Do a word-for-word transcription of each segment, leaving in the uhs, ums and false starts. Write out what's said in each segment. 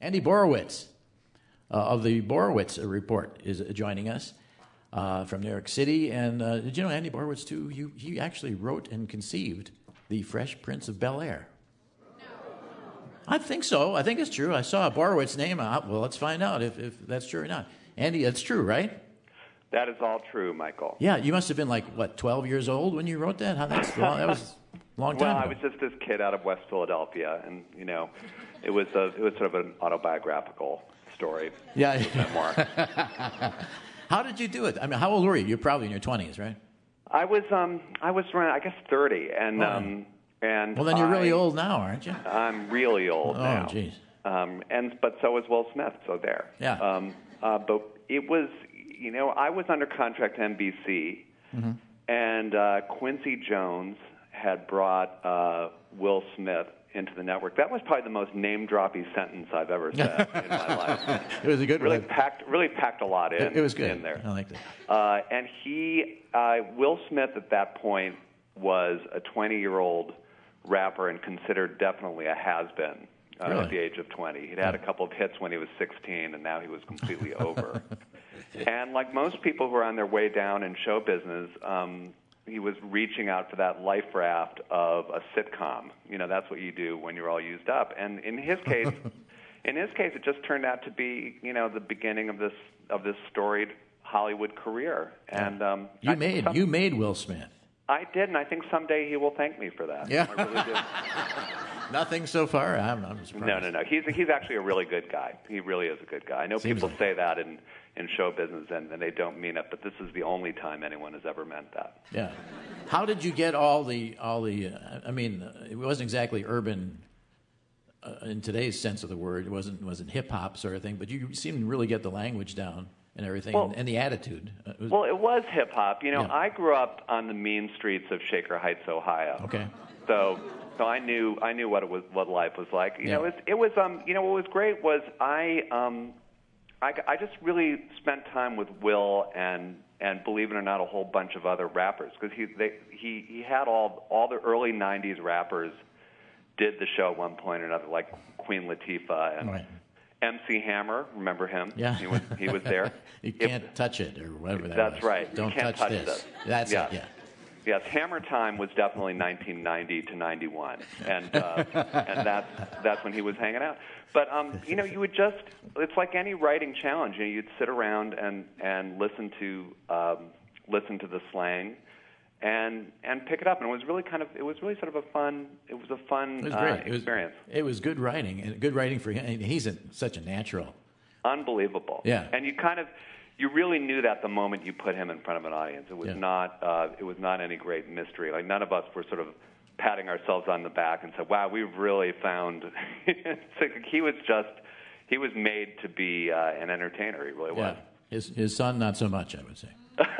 Andy Borowitz uh, of the Borowitz Report is joining us uh, from New York City. And uh, did you know Andy Borowitz, too? He, he actually wrote and conceived The Fresh Prince of Bel-Air. No. I think so. I think it's true. I saw a Borowitz name out. Well, let's find out if, if that's true or not. Andy, that's true, right? That is all true, Michael. Yeah, you must have been like, what, twelve years old when you wrote that? How, that's long, that was a long time Well, ago. I was just this kid out of West Philadelphia, and, you know, it was a, it was sort of an autobiographical story. Yeah. Memoir. How did you do it? I mean, how old were you? You're probably in your twenties, right? I was, um, I was around, I guess, thirty, and, Oh. um, and Well, then you're really I- old now, aren't you? I'm really old Oh, now. jeez. Um, and but so was Will Smith. So there. Yeah. Um, uh, but it was, you know, I was under contract to N B C, Mm-hmm. and uh, Quincy Jones had brought uh, Will Smith into the network. That was probably the most name-droppy sentence I've ever said in my life. It was a good Really one. packed, really packed a lot in. It, it was good. in there. I liked it. Uh, and he, uh, Will Smith, at that point was a twenty-year-old rapper and considered definitely a has-been uh, Really? at the age of twenty. He'd had a couple of hits when he was sixteen, and now he was completely over. And like most people who are on their way down in show business, um, he was reaching out for that life raft of a sitcom. You know, that's what you do when you're all used up. And in his case, in his case, it just turned out to be, you know, the beginning of this of this storied Hollywood career. And um, You I- made some- you made Will Smith. I did, and I think someday he will thank me for that. Yeah. I really do. Nothing so far. I'm, I'm surprised. No, no, no. He's he's actually a really good guy. He really is a good guy. I know Seems people like say that in, in show business, and, and they don't mean it, but this is the only time anyone has ever meant that. Yeah. How did you get all the all the? Uh, I mean, uh, it wasn't exactly urban uh, in today's sense of the word. It wasn't wasn't hip hop sort of thing, but you seemed to really get the language down and everything, Well- and, and the attitude. Uh, it was- Well, it was hip hop. You know, Yeah. I grew up on the mean streets of Shaker Heights, Ohio. okay. So, so I knew I knew what it was, what life was like. You Yeah. know, it was, it was um, you know, what was great was I um, I, I just really spent time with Will and and believe it or not, a whole bunch of other rappers because he they he he had all all the early nineties rappers did the show at one point or another, like Queen Latifah and Right. M C Hammer. Remember him? Yeah. he was he was there. You If- can't touch it or whatever that That's was. right. You Don't can't touch, touch this. this. That's Yeah. it. Yeah. Yes, Hammer Time was definitely nineteen ninety to ninety-one, and uh, and that's that's when he was hanging out. But um, you know, you would just—it's like any writing challenge. You know, you'd sit around and and listen to um, listen to the slang, and and pick it up. And it was really kind of—it was really sort of a fun—it was a fun It was uh, great. It was, experience. it was good writing and good writing for him. And he's a, such a natural. Unbelievable. Yeah. And you kind of, you really knew that the moment you put him in front of an audience. It was Yeah. not, uh, it was not any great mystery. Like none of us were sort of patting ourselves on the back and said, "Wow, we've really found." It's like he was just, he was made to be uh, an entertainer. He really Yeah. was. His his son, not so much, I would say.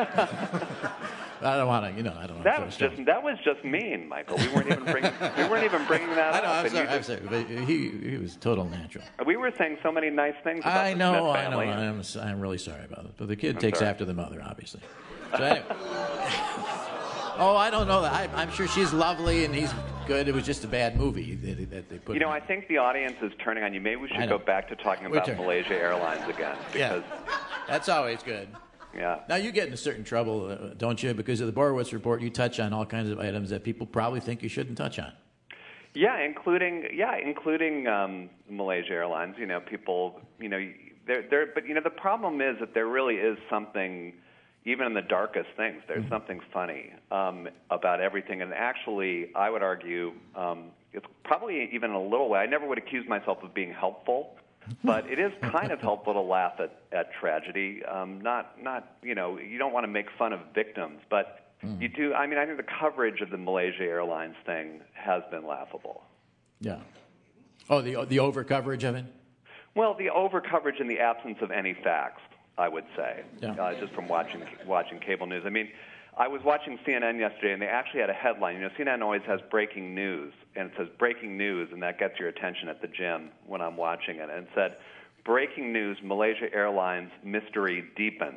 I don't want to, you know, I don't want That to. was just, that was just mean, Michael. We weren't even bringing, we weren't even bringing that I know. up. I'm and sorry. you I'm just- sorry. But he he was total natural. we were saying so many nice things about I the know. Smith I know. family. I'm s- I'm really sorry about it. But the kid I'm takes sorry. after the mother, obviously. So anyway. Oh, I don't know that. I, I'm sure she's lovely and he's good. It was just a bad movie that, that they put. You know, him I in. think the audience is turning on you. Maybe we I should know. go back to talking We about turn. Malaysia Airlines again. Yeah, Because, that's always good. yeah. Now you get in a certain trouble, uh, don't you? Because of the Borowitz report, you touch on all kinds of items that people probably think you shouldn't touch on. Yeah, including yeah, including um, Malaysia Airlines. You know, people. You know, there, there. But you know, the problem is that there really is something, even in the darkest things, there's something funny um, about everything. And actually, I would argue um, it's probably even in a little way. I never would accuse myself of being helpful, but it is kind of helpful to laugh at at tragedy. Um, not not you know, you don't want to make fun of victims, but. You do. I mean, I think the coverage of the Malaysia Airlines thing has been laughable. Yeah. Oh, the the over coverage of it. Well, the over coverage in the absence of any facts, I would say, Yeah. uh, just from watching watching cable news. I mean, I was watching C N N yesterday, and they actually had a headline. You know, C N N always has breaking news, and it says breaking news, and that gets your attention at the gym when I'm watching it. And it said, breaking news: Malaysia Airlines mystery deepens.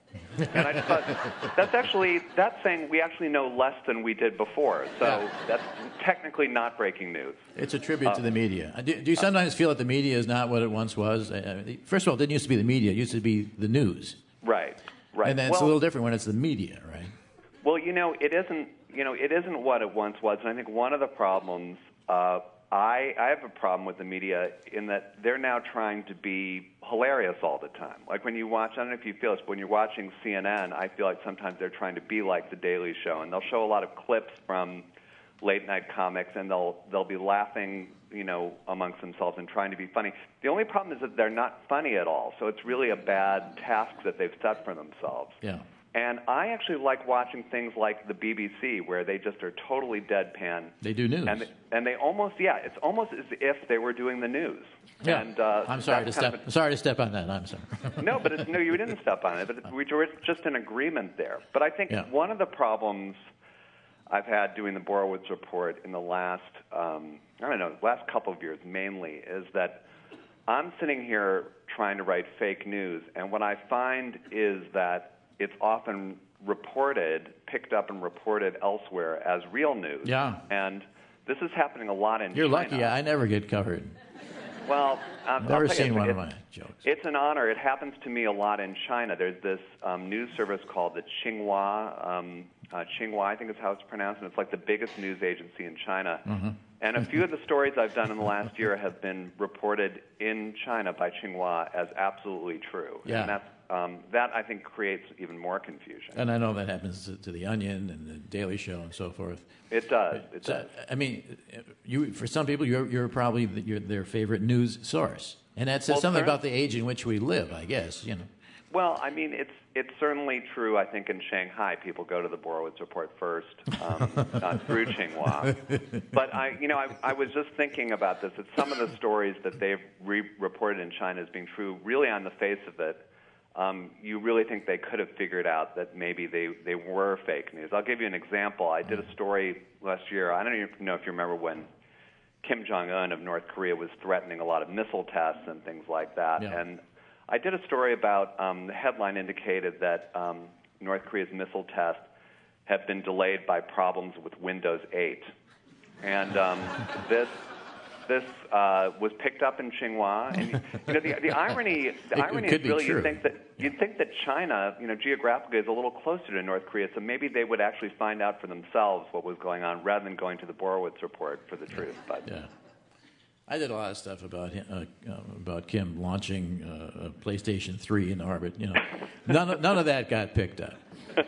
And I just thought, that's actually, that's saying we actually know less than we did before. So Yeah. that's technically not breaking news. It's a tribute Uh, to the media. Do, do you sometimes feel that the media is not what it once was? Uh, First of all, it didn't used to be the media. It used to be the news. Right, right. And then it's well, a little different when it's the media, right? Well, you know, it isn't, you know, it isn't what it once was. And I think one of the problems, uh, I, I have a problem with the media in that they're now trying to be hilarious all the time. Like when you watch, I don't know if you feel this, but when you're watching C N N, I feel like sometimes they're trying to be like The Daily Show, and they'll show a lot of clips from late night comics, and they'll they'll be laughing, you know, amongst themselves and trying to be funny. The only problem is that they're not funny at all, so it's really a bad task that they've set for themselves. Yeah. And I actually like watching things like the B B C, where they just are totally deadpan. They do news. And they, and they almost, yeah, it's almost as if they were doing the news. Yeah. And, uh, I'm sorry to that's kind step. of a- Sorry to step on that. I'm sorry. no, but it's, no, you didn't step on it. But it, we were just in agreement there. But I think Yeah. one of the problems I've had doing the Borowitz Report in the last, um, I don't know, last couple of years mainly, is that I'm sitting here trying to write fake news, and what I find is that it's often reported, picked up and reported elsewhere as real news. Yeah. And this is happening a lot in You're China. lucky. I never get covered. Well, um, Never I'll tell seen you, one of it- my jokes. It's an honor. It happens to me a lot in China. There's this um, news service called the Xinhua. Um, uh, Xinhua, I think is how it's pronounced, and it's like the biggest news agency in China. Mm-hmm. And a few of the stories I've done in the last year have been reported in China by Xinhua as absolutely true. Yeah. And that's, um, that, I think, creates even more confusion. And I know that happens to, to The Onion and The Daily Show and so forth. It does. It So, does. I mean, you for some people, you're, you're probably the, you're their favorite news source. And that says Well, something sir- about the age in which we live, I guess, you know. Well, I mean, it's it's certainly true. I think in Shanghai, people go to the Borowitz Report first um, uh, through Xinhua. But I, you know, I, I was just thinking about this. That some of the stories that they've re- reported in China as being true, really on the face of it, um, you really think they could have figured out that maybe they they were fake news. I'll give you an example. I did a story last year. I don't even know if you remember when Kim Jong-un of North Korea was threatening a lot of missile tests and things like that. Yeah. And I did a story about, um, the headline indicated that um, North Korea's missile tests have been delayed by problems with Windows eight. And um, this this uh, was picked up in Xinhua. And you know, the, the irony, the It- it irony could is be really true. you think that you'd think that China, you know, geographically is a little closer to North Korea, so maybe they would actually find out for themselves what was going on rather than going to the Borowitz Report for the truth. But Yeah. I did a lot of stuff about him, uh, uh, about Kim launching uh, a PlayStation three in orbit. You know, none of, none of that got picked up,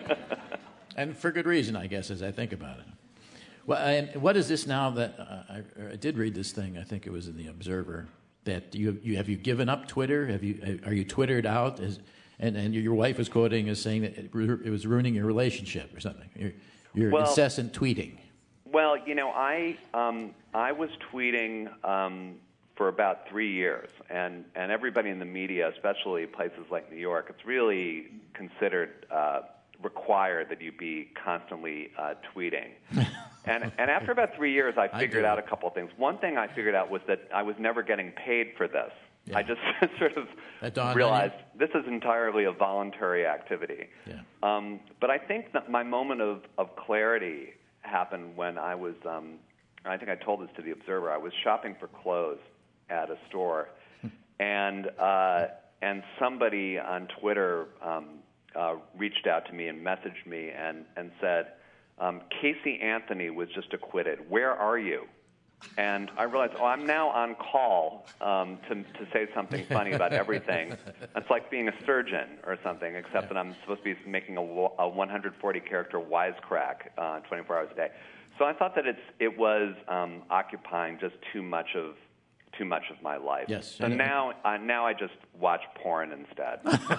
and for good reason, I guess, as I think about it. Well, and what is this now that uh, I, I did read this thing? I think it was in the Observer that you you have you given up Twitter? Have you are you Twittered out? As, and and your wife was quoting as saying that it, ru- it was ruining your relationship or something. Your, your Well- incessant tweeting. Well, you know, I um, I was tweeting um, for about three years, and, and everybody in the media, especially places like New York, it's really considered uh, required that you be constantly uh, tweeting. and and after about three years, I figured do. out a couple of things. One thing I figured out was that I was never getting paid for this. Yeah. I just sort of That dawned on realized you? this is entirely a voluntary activity. Yeah. Um, but I think that my moment of, of clarity happened when I was, um, I think I told this to the Observer, I was shopping for clothes at a store, and uh, and somebody on Twitter um, uh, reached out to me and messaged me and, and said, um, Casey Anthony was just acquitted. Where are you? And I realized, oh, I'm now on call um, to to say something funny about everything. It's like being a surgeon or something, except that I'm supposed to be making a, a one hundred forty character wisecrack uh, twenty-four hours a day. So I thought that it's it was um, occupying just too much of too much of my life. Yes. So now uh, now I just watch porn instead.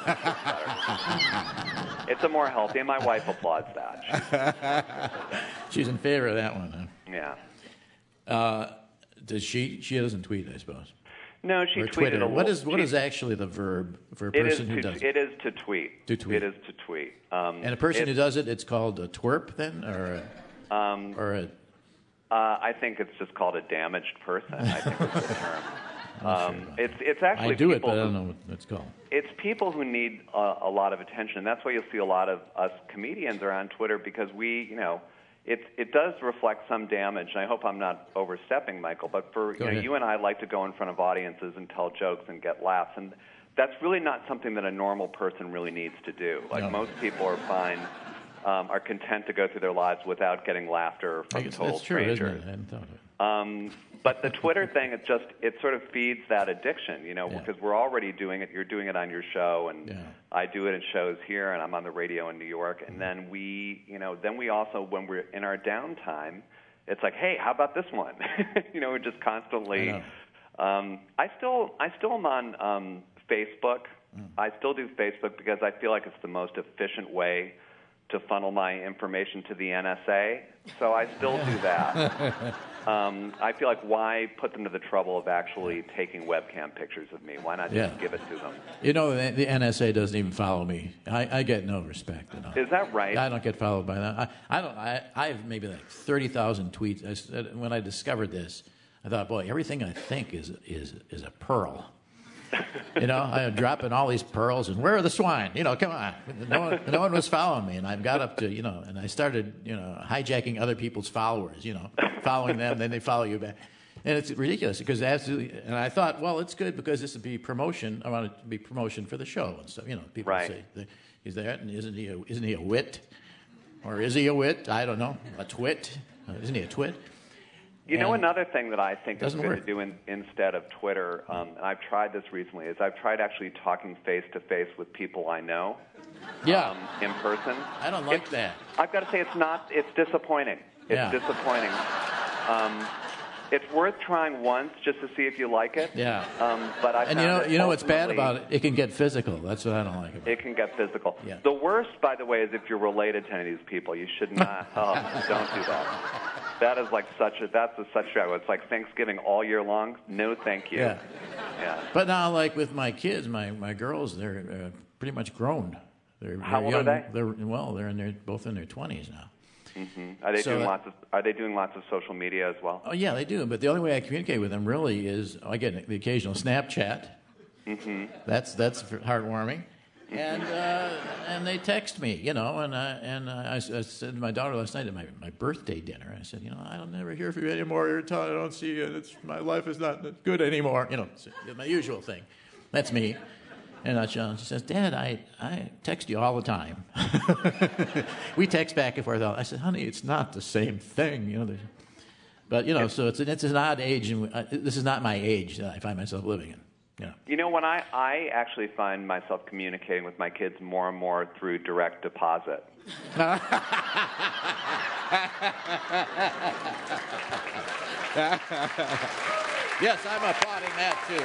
It's a more healthy, and my wife applauds that. She's, She's in favor of that one. Huh? yeah. Uh, does she? She doesn't tweet, I suppose. No, she Or tweeted Twitter. a What little- is what she- is actually the verb for a It is person who to, does it? it is to tweet. To tweet. It is to tweet. Um, And a person it- who does it, it's called a twerp, then, or a, um, or a. uh, I think it's just called a damaged person. I think it's the term. Um, sure it's it's actually I do it, people but I don't who, know what it's called. It's people who need a, a lot of attention, and that's why you'll see a lot of us comedians are on Twitter because we, you know, it it does reflect some damage. And I hope I'm not overstepping, Michael, but for you know, you and I like to go in front of audiences and tell jokes and get laughs, and that's really not something that a normal person really needs to do. Like no. most people are fine. Um, are content to go through their lives without getting laughter from It's, total it's true, strangers. isn't it? I hadn't thought of it. Um, but the Twitter thing, it just it sort of feeds that addiction, you know, Yeah. because we're already doing it. You're doing it on your show, and Yeah. I do it in shows here, and I'm on the radio in New York. And then we, you know, then we also, when we're in our downtime, it's like, hey, how about this one? you know, we're just constantly. I know. Um, I still, I still am on um, Facebook. Mm. I still do Facebook because I feel like it's the most efficient way to funnel my information to the N S A, so I still do that. um, I feel like why put them to the trouble of actually taking webcam pictures of me? Why not just Yeah. give it to them? You know, the, the N S A doesn't even follow me. I, I get no respect at all. Is that right? I don't get followed by that. I, I don't. I, I have maybe like thirty thousand tweets. I said, when I discovered this, I thought, boy, everything I think is is is a pearl. You know, I'm dropping all these pearls, and where are the swine? You know, come on. No one, no one was following me, and I got up to, you know, and I started, you know, hijacking other people's followers, you know, following them, then they follow you back. And it's ridiculous because absolutely, and I thought, well, it's good because this would be promotion. I want it to be promotion for the show. And so, you know, people right. say, is there, isn't he a, isn't he a wit? Or is he a wit? I don't know. A twit? Uh, isn't he a twit? You know, And another thing that I think is doesn't good work. to do in, instead of Twitter, um, and I've tried this recently, is I've tried actually talking face-to-face with people I know Yeah. um, in person. I don't like It's- that. I've got to say it's not, it's disappointing. It's Yeah. disappointing. Um, it's worth trying once just to see if you like it. Yeah. Um, but I And you found know, that you know what's bad ultimately about it? It can get physical. That's what I don't like about it. It can get physical. Yeah. The worst, by the way, is if you're related to any of these people. You should not. Oh, don't do that. That is like such a, that's a such a, it's like Thanksgiving all year long. No, thank you. Yeah. Yeah. But now, like with my kids, my, my girls, they're uh, pretty much grown. They're, How they're old young. are they? They're well. They're in their both in their twenties now. Mm-hmm. Are they So, doing uh, lots of? Are they doing lots of social media as well? Oh yeah, they do. But the only way I communicate with them really is I get the occasional Snapchat. Mm-hmm. That's that's heartwarming. And uh, and they text me, you know, and I, and I, I said to my daughter last night at my, my birthday dinner, I said, you know, I'll never hear from you anymore. You're telling I don't see you. And it's, my life is not good anymore. You know, it's my usual thing. That's me. And I, she says, Dad, I, I text you all the time. We text back and forth. I said, honey, it's not the same thing. You know, there's- but, you know, so it's, an- it's an odd age. And I, this is not my age that I find myself living in. You know. You know, when I, I actually find myself communicating with my kids more and more through direct deposit. Yes, I'm applauding that too.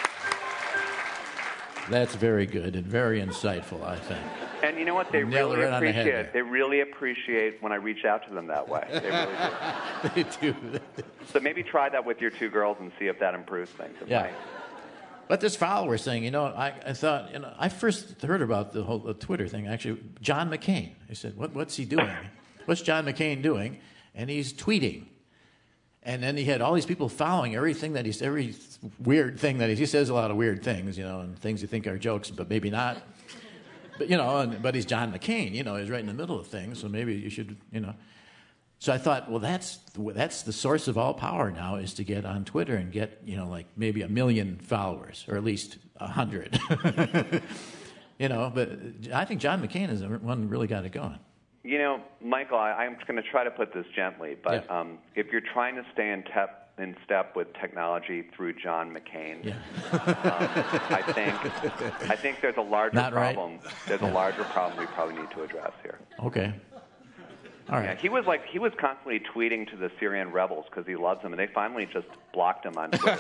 That's very good and very insightful, I think. And you know what? They Nail it really right on the head appreciate. there. They really appreciate when I reach out to them that way. They really do. They do. So maybe try that with your two girls and see if that improves things. It Yeah. might. But this follower thing, you know, I, I thought, you know, I first heard about the whole the Twitter thing, actually, John McCain. I said, what, what's he doing? What's John McCain doing? And he's tweeting. And then he had all these people following everything that he's, every weird thing that he, he says a lot of weird things, you know, and things you think are jokes, but maybe not. But, you know, and, but he's John McCain, you know, he's right in the middle of things, so maybe you should, you know. So I thought, well, that's that's the source of all power now is to get on Twitter and get, you know, like maybe a million followers or at least a hundred. You know, but I think John McCain is the one who really got it going. You know, Michael, I, I'm going to try to put this gently, but Yeah. um, if you're trying to stay in, tep, in step with technology through John McCain, Yeah. um, I think I think there's a larger Not right. problem. There's a larger problem we probably need to address here. Okay. All Yeah, right. he was like he was constantly tweeting to the Syrian rebels because he loves them, and they finally just blocked him on Twitter.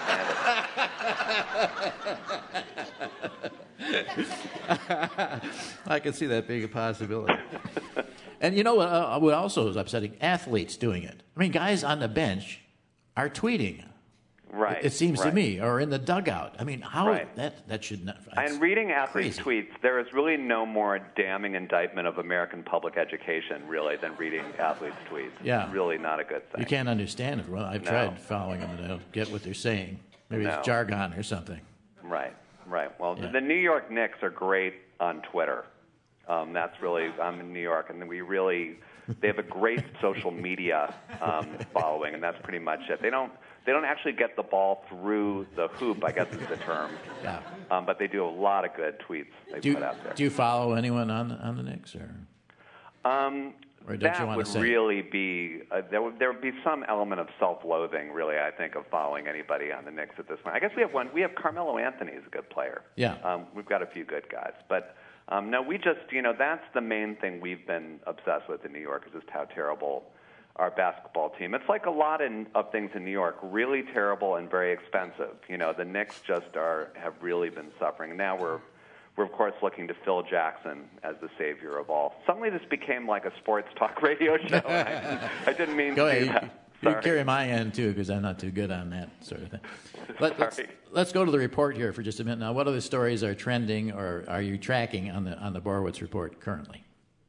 I can see that being a possibility. And you know what, uh, what also is upsetting? Athletes doing it. I mean, guys on the bench are tweeting. Right. It, it seems right. to me, or in the dugout. I mean, how Right. that that should not. And reading athletes' crazy. tweets, there is really no more damning indictment of American public education, really, than reading athletes' tweets. Yeah. It's really not a good thing. You can't understand it. Well, I've No. tried following them, and I don't get what they're saying. Maybe no. it's jargon or something. Right, right. Well, Yeah. the, the New York Knicks are great on Twitter. Um, that's really, I'm in New York, and we really, they have a great social media um, following, and that's pretty much it. They don't, they don't actually get the ball through the hoop, I guess is the term. Yeah. Um, but they do a lot of good tweets they Do you, put out there. do you follow anyone on on the Knicks, or Um, or don't that you want would to say? really be uh, there would there would be some element of self-loathing, really. I think of following anybody on the Knicks at this point. I guess we have one. We have Carmelo Anthony is a good player. Yeah. Um, we've got a few good guys, but um, no, we just you know that's the main thing we've been obsessed with in New York is just how terrible our basketball team. It's like a lot in, of things in New York, really terrible and very expensive. You know, the Knicks just are have really been suffering. Now we're We're, of course, looking to Phil Jackson as the savior of all. Suddenly this became like a sports talk radio show. I, didn't, I didn't mean Go to ahead. do that. You, you Sorry. carry my end, too, because I'm not too good on that sort of thing. Let, let's, Sorry. let's go to the report here for just a minute. Now, what other stories are trending or are you tracking on the on the Borowitz report currently?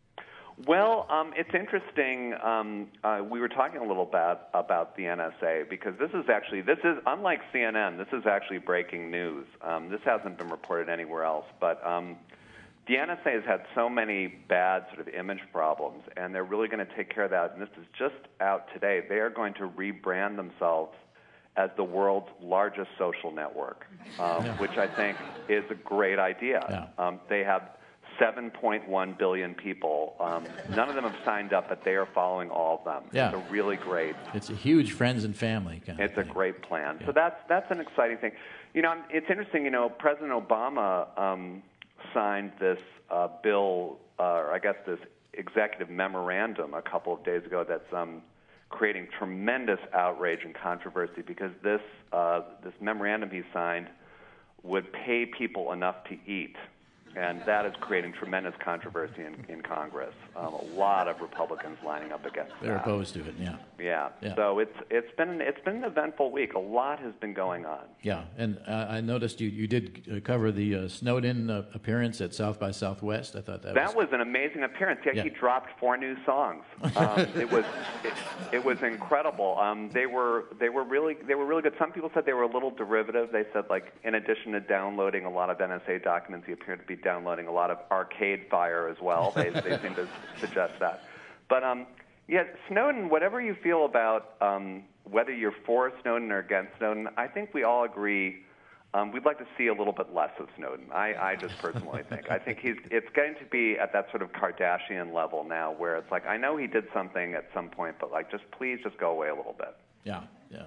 Well, um, it's interesting. Um, uh, we were talking a little bit about the N S A because this is actually, this is, unlike C N N, this is actually breaking news. Um, this hasn't been reported anywhere else, but um, the N S A has had so many bad sort of image problems, and they're really going to take care of that. And this is just out today. They are going to rebrand themselves as the world's largest social network, um, Yeah. which I think is a great idea. Yeah. Um, they have seven point one billion people. Um, none of them have signed up, but they are following all of them. Yeah. It's a really great. It's a huge friends and family kind It's of a thing. great plan. Yeah. So that's that's an exciting thing. You know, it's interesting. You know, President Obama um, signed this uh, bill, uh, or I guess this executive memorandum, a couple of days ago. That's um, creating tremendous outrage and controversy because this uh, this memorandum he signed would pay people enough to eat. And that is creating tremendous controversy in, in Congress. Um, a lot of Republicans lining up against They're that. opposed to it, yeah. Yeah. Yeah. So it's it's been it's been an eventful week. A lot has been going on. Yeah, and uh, I noticed you, you did uh, cover the uh, Snowden uh, appearance at South by Southwest. I thought that, That was an amazing appearance. Yeah, Yeah. he dropped four new songs. Um, it was it, it was incredible. Um, they were they were really they were really good. Some people said they were a little derivative. They said like in addition to downloading a lot of N S A documents, he appeared to be downloading a lot of Arcade Fire as well. They they seem to suggest that. But um, yeah, Snowden. Whatever you feel about um, whether you're for Snowden or against Snowden, I think we all agree. Um, we'd like to see a little bit less of Snowden. I, I just personally think. I think he's. It's going to be at that sort of Kardashian level now, where it's like I know he did something at some point, but like just please just go away a little bit. Yeah, yeah.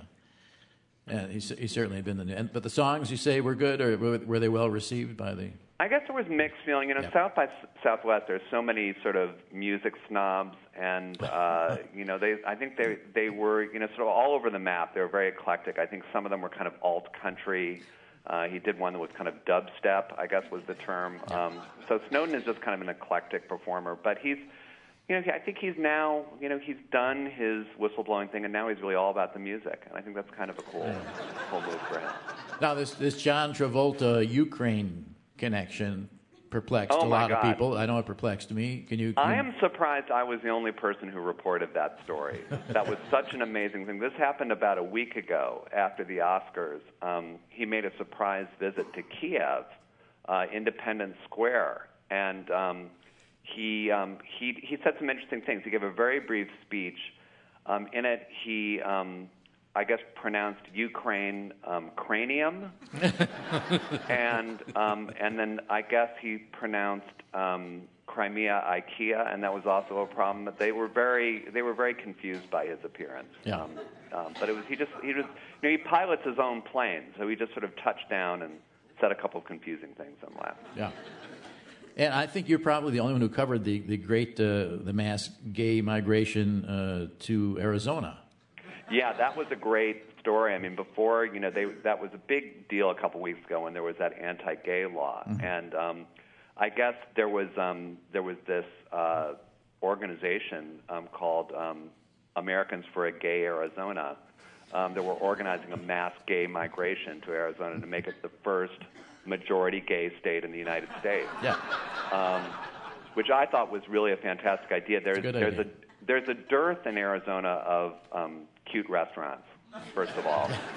And he's, he's certainly been the. And, but the songs you say were good, or were, were they well received by the? I guess there was mixed feeling. You know, Yeah. South by S- Southwest, there's so many sort of music snobs, and uh, you know, they. I think they they were you know sort of all over the map. They were very eclectic. I think some of them were kind of alt country. Uh, he did one that was kind of dubstep, I guess was the term. Um, so Snowden is just kind of an eclectic performer, but he's. You know, I think he's now, you know, he's done his whistleblowing thing, and now he's really all about the music. And I think that's kind of a cool, cool move for him. Now this this John Travolta Ukraine connection perplexed Oh, a my lot of God. people. I know it perplexed me. Can you? Can I you- am surprised I was the only person who reported that story. That was such an amazing thing. This happened about a week ago after the Oscars. Um, he made a surprise visit to Kiev, uh, Independence Square, and um, he, um, he he said some interesting things. He gave a very brief speech. Um, in it, he, um, I guess, pronounced Ukraine um, cranium, and um, and then I guess he pronounced um, Crimea IKEA, and that was also a problem. But they were very they were very confused by his appearance. Yeah. Um, um, but it was he just he just you know he pilots his own plane, so he just sort of touched down and said a couple of confusing things and left. Yeah. And I think you're probably the only one who covered the the great uh, the mass gay migration uh, to Arizona. Yeah, that was a great story. I mean, before, you know, they, that was a big deal a couple weeks ago when there was that anti-gay law. Mm-hmm. And um, I guess there was um, there was this uh, organization um, called um, Americans for a Gay Arizona um, that were organizing a mass gay migration to Arizona to make it the first majority gay state in the United States. Yeah. Um, which I thought was really a fantastic idea. There's Good there's idea. a there's a dearth in Arizona of um, cute restaurants, first of all,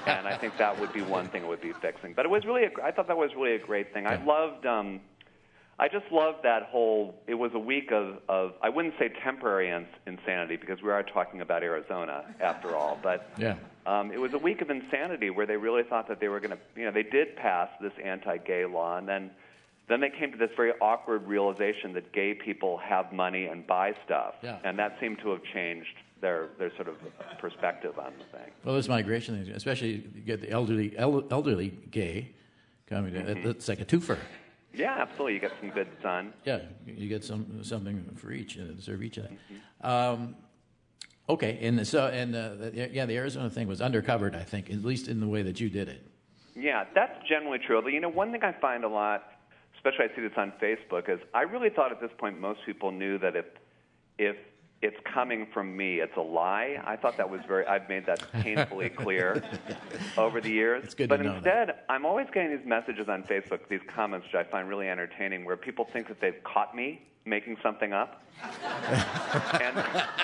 and I think that would be one thing it would be fixing. But it was really, a, I thought that was really a great thing. I loved, um, I just loved that whole. It was a week of, of I wouldn't say temporary ins- insanity because we are talking about Arizona after all, but yeah. um, it was a week of insanity where they really thought that they were going to, you know, they did pass this anti-gay law, and then. Then they came to this very awkward realization that gay people have money and buy stuff, yeah. and that seemed to have changed their their sort of perspective on the thing. Well, this migration thing, especially you get the elderly el- elderly gay coming to, mm-hmm. it's like a twofer. Yeah, absolutely. You get some good sun. Yeah, you get some something for each, uh, serve each of them. Mm-hmm. Um, okay, and so and uh, yeah, the Arizona thing was undercovered, I think, at least in the way that you did it. Yeah, that's generally true. Although, you know, one thing I find a lot, especially I see this on Facebook, is I really thought at this point most people knew that if if it's coming from me, it's a lie. I thought that was very, I've made that painfully clear over the years. It's good but to know instead, that. I'm always getting these messages on Facebook, these comments, which I find really entertaining, where people think that they've caught me making something up. and,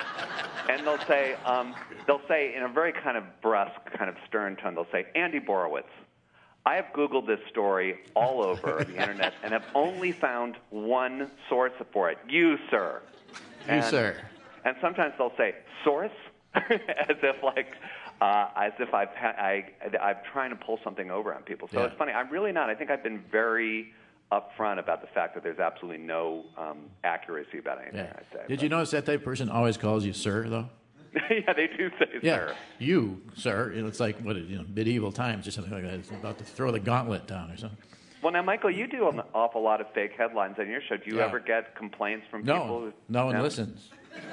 and they'll say, um, they'll say in a very kind of brusque, kind of stern tone, they'll say, Andy Borowitz, I have Googled this story all over the Internet and have only found one source for it. You, sir. You, and, sir. And sometimes they'll say, source? as if like, uh, as if I've ha- I, I'm trying to pull something over on people. So yeah. it's funny. I'm really not. I think I've been very upfront about the fact that there's absolutely no um, accuracy about anything Yeah. I say. Did but. you notice that type of person always calls you sir, though? yeah, they do say yeah. sir. You, sir. It's like, what, you know, medieval times or something like that. It's about to throw the gauntlet down or something. Well, now, Michael, you do an awful lot of fake headlines on your show. Do you yeah. ever get complaints from no, people? Who, no one no? listens.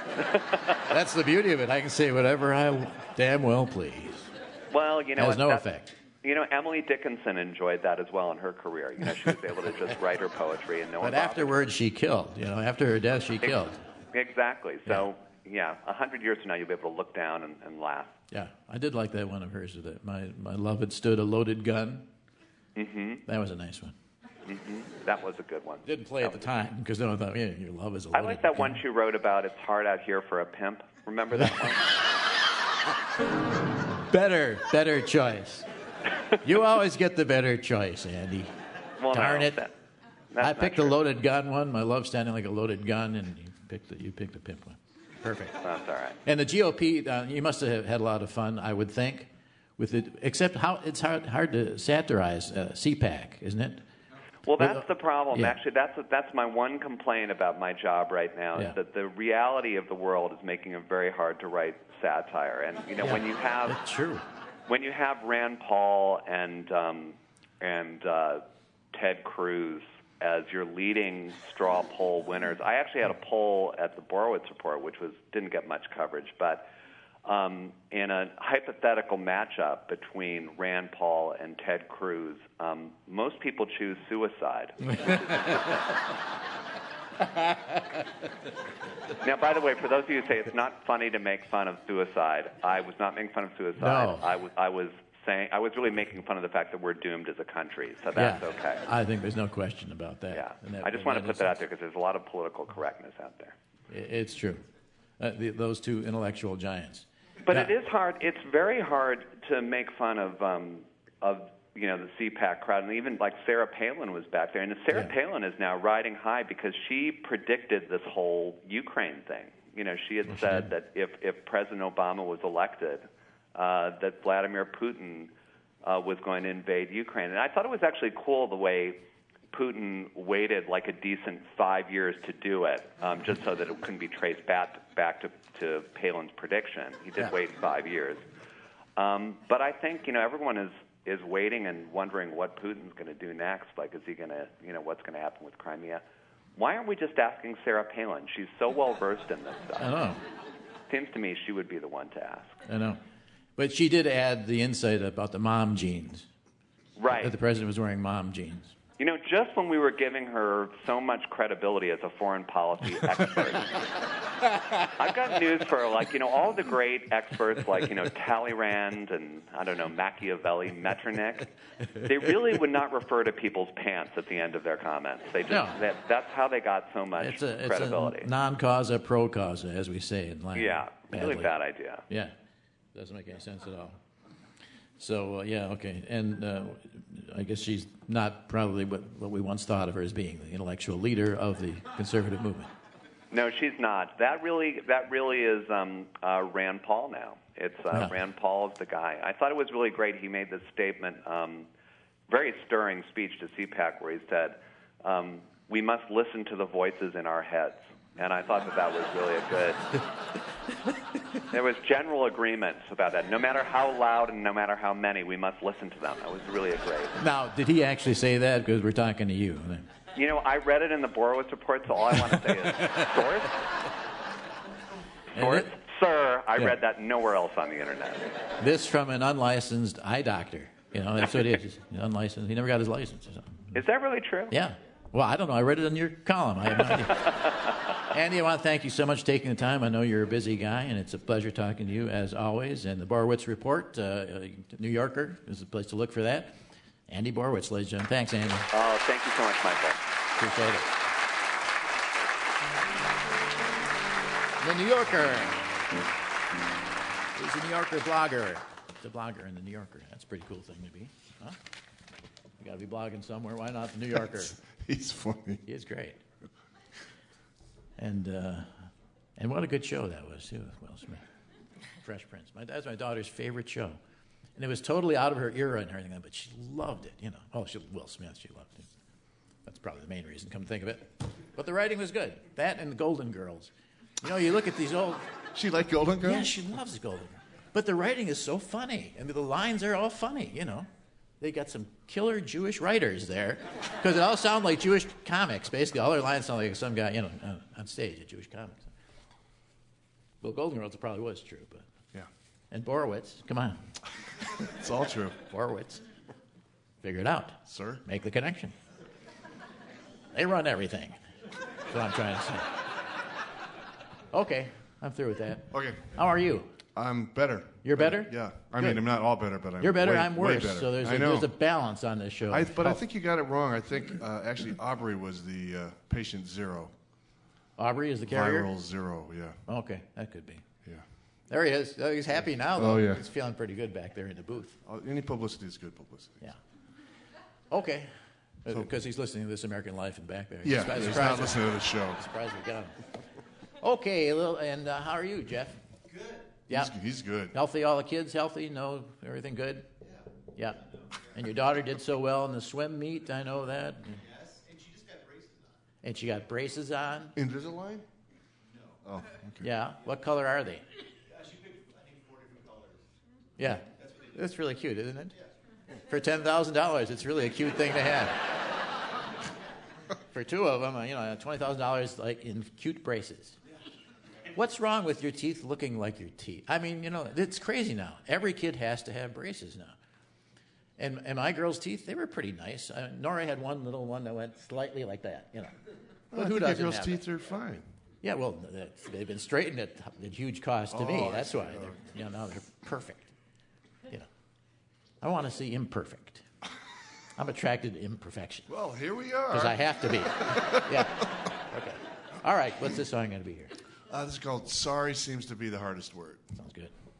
That's the beauty of it. I can say whatever I damn well please. Well, you know, it has no that, effect. You know, Emily Dickinson enjoyed that as well in her career. You know, she was able to just write her poetry and no one. But afterwards, she killed. You know, after her death, she killed. Exactly. So, yeah, a hundred years from now, you'll be able to look down and, and laugh. Yeah, I did like that one of hers. That my my love had stood a loaded gun. Mm-hmm. That was a nice one. Mm-hmm. That was a good one. Didn't play that at the time because no one thought, yeah, your love is a I loaded like that gun. one she wrote about. It's hard out here for a pimp. Remember that one? Better, better choice. You always get the better choice, Andy. Well, Darn no, it! That, I picked the true. loaded gun one. My love standing like a loaded gun, and you picked the you picked the pimp one. Perfect. That's all right. And the G O P, uh, you must have had a lot of fun, I would think, with it. Except how it's hard hard to satirize uh, C PAC, isn't it? Well, that's the problem. Yeah. Actually, that's that's my one complaint about my job right now is Yeah. that the reality of the world is making it very hard to write satire. And you know, Yeah. when you have That's true. when you have Rand Paul and um, and uh, Ted Cruz as your leading straw poll winners, I actually had a poll at the Borowitz Report, which was didn't get much coverage, but um, in a hypothetical matchup between Rand Paul and Ted Cruz, um, most people choose suicide. Now, by the way, for those of you who say it's not funny to make fun of suicide, I was not making fun of suicide. No. I was, I was saying, I was really making fun of the fact that we're doomed as a country. So that's yeah. okay. I think there's no question about that. Yeah. And that- I just want to that put is- that out there because there's a lot of political correctness out there. It's true. Uh, the, those two intellectual giants. But Now- it is hard. It's very hard to make fun of um, of you know the C PAC crowd, and even like Sarah Palin was back there. And Sarah Yeah. Palin is now riding high because she predicted this whole Ukraine thing. You know, she had Well, she said did. that if if President Obama was elected, uh, that Vladimir Putin uh, was going to invade Ukraine. And I thought it was actually cool the way Putin waited like a decent five years to do it, um, just so that it couldn't be traced back back to, to Palin's prediction. He did Yeah. wait five years, um, but I think you know everyone is is waiting and wondering what Putin's going to do next. Like, is he going to you know what's going to happen with Crimea? Why aren't we just asking Sarah Palin? She's so well versed in this stuff. I know. Seems to me she would be the one to ask. I know. But she did add the insight about the mom jeans. Right. That the president was wearing mom jeans. You know, just when we were giving her so much credibility as a foreign policy expert, I've got news for her. Like, you know, all the great experts like, you know, Talleyrand and, I don't know, Machiavelli, Metternich, they really would not refer to people's pants at the end of their comments. They just, No. that, that's how they got so much It's a, it's credibility. a non causa pro causa, as we say in Latin. yeah, really badly. bad idea. Yeah. Doesn't make any sense at all. So, uh, yeah, okay. And uh, I guess she's not probably what, what we once thought of her as being, the intellectual leader of the conservative movement. No, she's not. That really, that really is um, uh, Rand Paul now. It's uh, Yeah. Rand Paul is the guy. I thought it was really great. He made this statement, um, very stirring speech to C PAC, where he said, um, "We must listen to the voices in our heads." And I thought that that was really a good. There was general agreement about that. No matter how loud and no matter how many, we must listen to them. That was really a great. Now, did he actually say that? Because we're talking to you. You know, I read it in the Borowitz report, so all I want to say is source. Source, sir. I Yeah. read that nowhere else on the internet. This from an unlicensed eye doctor. You know, that's what it is. He's unlicensed. He never got his license or something. Is that really true? Yeah. Well, I don't know. I read it in your column. I have no idea. Andy, I want to thank you so much for taking the time. I know you're a busy guy, and it's a pleasure talking to you as always. And the Borowitz Report, uh, New Yorker, is the place to look for that. Andy Borowitz, ladies and gentlemen. Thanks, Andy. Oh, thank you so much, Michael. Appreciate it. The New Yorker. He's a New Yorker blogger. He's a blogger in the New Yorker. That's a pretty cool thing to be. Huh? You got to be blogging somewhere. Why not the New Yorker? He's funny. He is great. And uh, and what a good show that was, too, with Will Smith. Fresh Prince. My, that's my daughter's favorite show. And it was totally out of her era and everything, but she loved it, you know. Oh, she, Will Smith, she loved it. That's probably the main reason, come to think of it. But the writing was good. That and the Golden Girls. You know, you look at these old... She like Golden Girls? Yeah, she loves Golden Girls. But the writing is so funny. I mean, the lines are all funny, you know. They got some killer Jewish writers there. Because it all sounds like Jewish comics, basically. All their lines sound like some guy, you know, on stage at Jewish comics. Well, Golden Girls, it probably was true, but... Yeah. And Borowitz, come on. It's all true. Borowitz. Figure it out. Sir? Make the connection. They run everything. That's what I'm trying to say. Okay, I'm through with that. Okay. How are you? I'm better. You're better? Yeah. I Good. mean, I'm not all better, but I'm You're better, way, I'm way worse. better. So there's I a, know. there's a balance on this show. I, but I Oh, think you got it wrong. I think uh, actually Aubrey was the uh, patient zero. Aubrey is the carrier? Viral zero, yeah. Okay, that could be. Yeah. There he is. Oh, he's happy now, though. Oh, yeah. He's feeling pretty good back there in the booth. Uh, Any publicity is good publicity. Yeah. Okay. Because he's listening to This American Life in the back there. Yeah, Surprised- he's surprised- not listening to the show. Surprised we got him. Okay, a little, and uh, how are you, Jeff? Good. Yeah. He's, he's good. Healthy, all the kids healthy? No, everything good? Yeah. Yeah. And your daughter did so well in the swim meet, I know that. Yes, and she just got braces on. And she got braces on? Invisalign? No. Oh, okay. Yeah. What color are they? Uh, she picked, I think, four different colors. Yeah. That's really cute, isn't it? For ten thousand dollars, it's really a cute thing to have. For two of them, you know, twenty thousand dollars like in cute braces. What's wrong with your teeth looking like your teeth? I mean, you know, it's crazy now. Every kid has to have braces now. And, and my girl's teeth, they were pretty nice. Uh, Nora had one little one that went slightly like that, you know. But Well, I who think doesn't girls' have teeth it? are fine. Yeah, well, they've been straightened at, at huge cost to me. Oh, I That's see. why. They're, you know, now they're perfect. You know, I want to see imperfect. I'm attracted to imperfection Well, here we are. because I have to be. Yeah. Okay. All right. What's this song going to be here? Uh, this is called Sorry Seems to Be the Hardest Word. Sounds good.